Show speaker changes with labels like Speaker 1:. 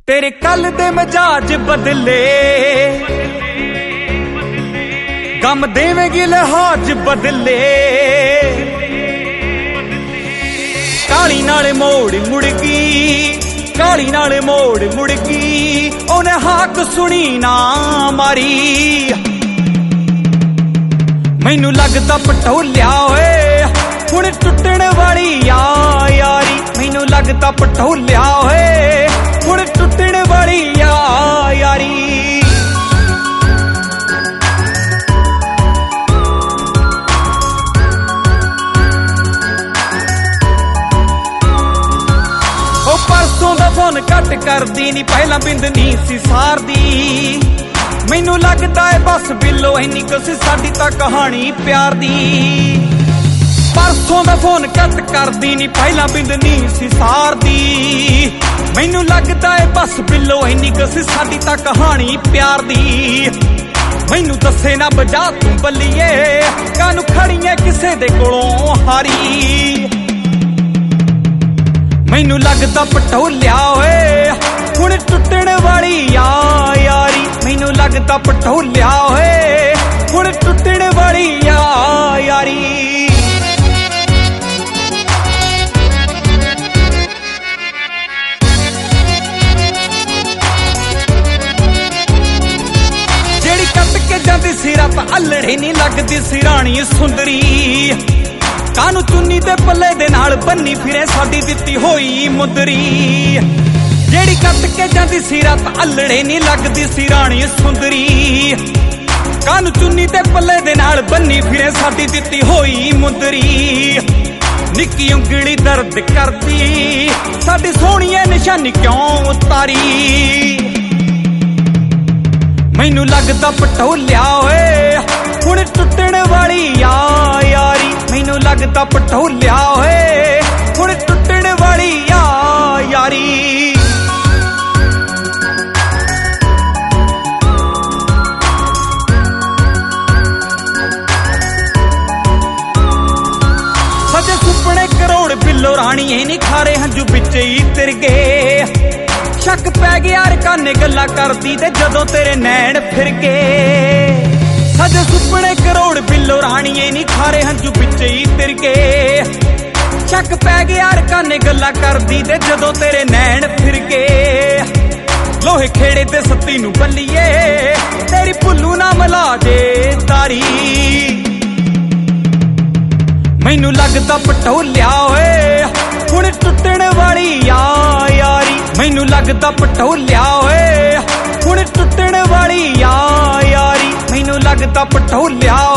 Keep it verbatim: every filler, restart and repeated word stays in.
Speaker 1: तेरे कल दे मजाज बदले, गम देवेगी लिहाज बदले। काली नाल मोड़ मुड़गी, काली नाल मोड़ मुड़गी, ओने हाक सुनी ना मारी। मैनू लगदा पटोलिया होए हुण टुटण वाली या यारी। मैनू लगदा पटोलिया होए हुण टुटण वाली या यारी। ओ परसों दा फोन कट करदी नी, पहला बिंद नी सी सारदी। मैनू लगदा है बस बिलो इन्नी कुछ साडी तां कहानी प्यार दी। परसों दा फोन कट करदी नी, पहला बिंद नी सी सारदी। मैनू लगदा है बस बिलो इन्नी कुछ साडी तां कहानी प्यार दी। मैनू दसे ना बजा तू बल्लीए, कानू खड़ीए किसे दे कोलों हारी। मैनू लगदा पटोलिया होए हुण टुटण वाली या यारी। मैनू लगदा पटोलिया होए हुण टुटण वाली या यारी। जेड़ी कट के जांदी सी रात अल्लड़ी नी लगदी सी राणी सुंदरी। कानू चुन्नी दे पल्ले दे नाल बन्नी फिरे साडी दित्ती होई मुंदरी। जेड़ी कट के जांदी सी रात अल्लड़े नी लगदी सी राणी सुंदरी। कानू चुन्नी ते पल्ले दे नाल बन्नी फिरे साडी दित्ती होई मुंदरी। निक्की उंगली दर्द करदी, साडी सोहणीए निशानी क्यों उतारी। मैनू लगदा पटोलिया होए हुण टुटण वाली या यारी। मैनू लगदा पटोलिया होए हुण टुटण वाली या यारी। सजे सुपने करोड़ बिलो राणीए नी खारे हंजू बिचे ही तिर गए। शक पै गया काने गल्ला करदी ते जदों तेरे नैन फिर गए। सजे सुपने करोड़ बिलो राणीए नी खारे हंजू बिचे ही तिर गए। शक पै गया काने गल्ला करदी ते जदों तेरे नैन फिर गए। लोहे खेड़े ते सत्ती नू बल्लीए, तेरी भुल्लू ना मिला जे तारी। मैनू लगदा पटोलिया होए हुण टुटण वाली या यारी। मैनू लगदा पटोलिया होए हुण टुटण वाली या यारी। मैनू लगदा पटोलिया